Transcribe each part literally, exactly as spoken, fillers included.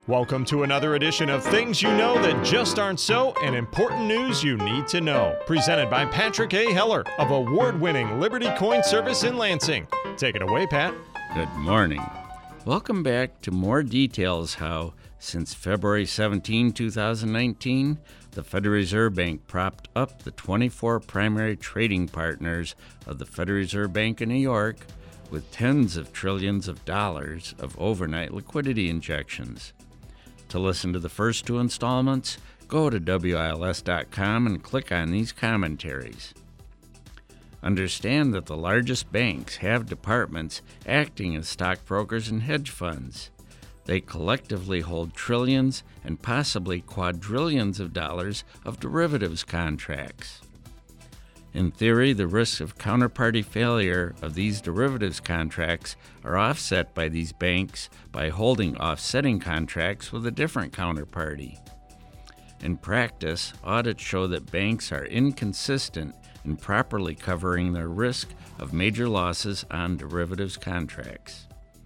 Welcome to another edition of Things You Know That Just Aren't So and Important News You Need to Know. Presented by Patrick A. Heller of award-winning Liberty Coin Service in Lansing. Take it away, Pat. Good morning. Welcome back to more details how, since February seventeenth, twenty nineteen, the Federal Reserve Bank propped up the twenty-four primary trading partners of the Federal Reserve Bank of New York with tens of trillions of dollars of overnight liquidity injections. To listen to the first two installments, go to W I L S dot com and click on these commentaries. Understand that the largest banks have departments acting as stockbrokers and hedge funds. They collectively hold trillions and possibly quadrillions of dollars of derivatives contracts. In theory, the risks of counterparty failure of these derivatives contracts are offset by these banks by holding offsetting contracts with a different counterparty. In practice, audits show that banks are inconsistent in properly covering their risk of major losses on derivatives contracts.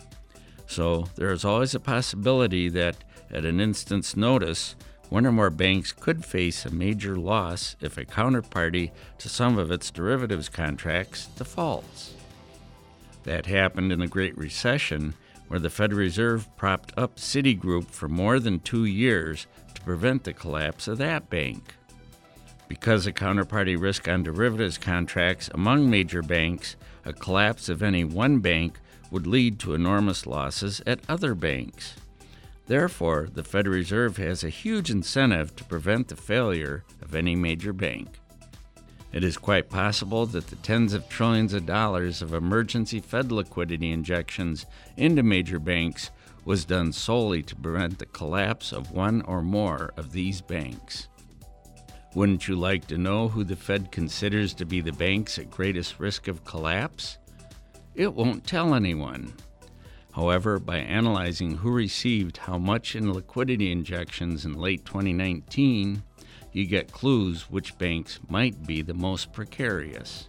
So, there is always a possibility that, at an instant's notice, one or more banks could face a major loss if a counterparty to some of its derivatives contracts defaults. That happened in the Great Recession, where the Federal Reserve propped up Citigroup for more than two years to prevent the collapse of that bank. Because of counterparty risk on derivatives contracts among major banks, a collapse of any one bank would lead to enormous losses at other banks. Therefore, the Federal Reserve has a huge incentive to prevent the failure of any major bank. It is quite possible that the tens of trillions of dollars of emergency Fed liquidity injections into major banks was done solely to prevent the collapse of one or more of these banks. Wouldn't you like to know who the Fed considers to be the banks at greatest risk of collapse? It won't tell anyone. However, by analyzing who received how much in liquidity injections in late twenty nineteen, you get clues which banks might be the most precarious.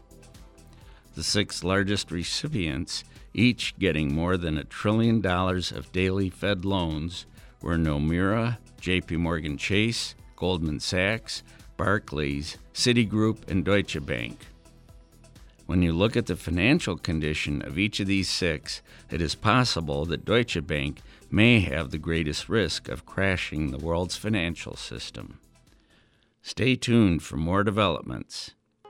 The six largest recipients, each getting more than a trillion dollars of daily Fed loans, were Nomura, J P Morgan Chase, Goldman Sachs, Barclays, Citigroup, and Deutsche Bank. When you look at the financial condition of each of these six, it is possible that Deutsche Bank may have the greatest risk of crashing the world's financial system. Stay tuned for more developments.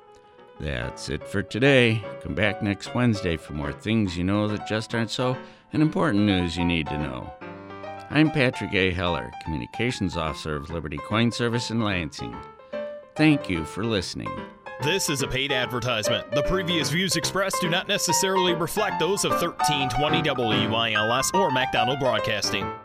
That's it for today. Come back next Wednesday for more things you know that just aren't so and important news you need to know. I'm Patrick A. Heller, Communications Officer of Liberty Coin Service in Lansing. Thank you for listening. This is a paid advertisement. The previous views expressed do not necessarily reflect those of thirteen twenty W I L S or MacDonald Broadcasting.